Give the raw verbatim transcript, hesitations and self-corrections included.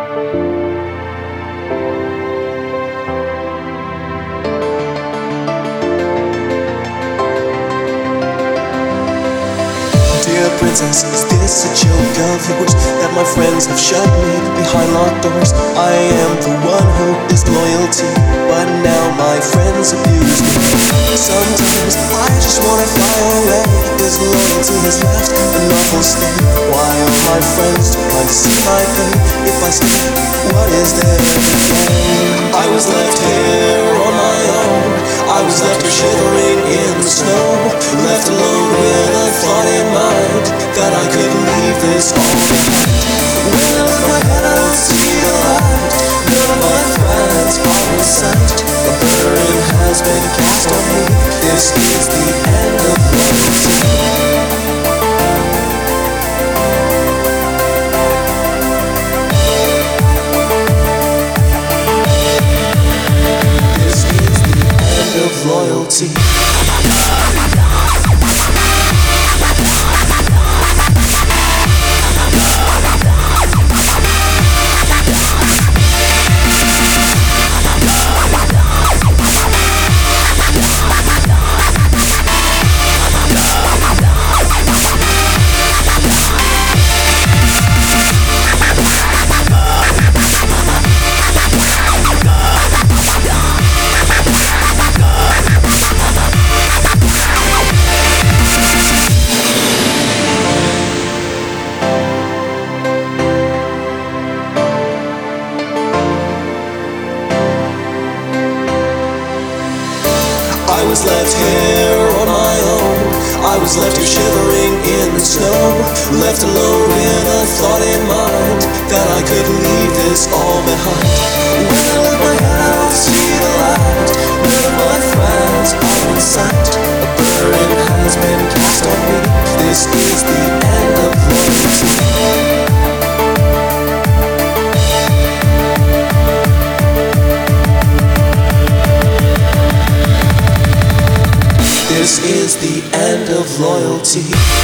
Dear princess, is this a joke of yours that my friends have shut me behind locked doors? I am the one who is loyalty, but now my friends abuse me. Sometimes I just wanna fly away. Is loyalty has left an awful state? Why are my friends too blind to see my pain? If I stay, what is there to gain? I was left here on my own. I was left here shivering in the snow, left alone with a thought in mind that I could leave this all behind. When I look my head, I don't see the light. None of my friends are in sight. A burden has been cast on me. This is the end of loyalty. Of loyalty. I was left here on my own. I was left here shivering in the snow, left alone with a thought in mind that I could leave this all behind. When I look my head, I don't see the light. None of my friends are in sight. A burden has been cast on me. This is the end of loyalty. This is the end of loyalty.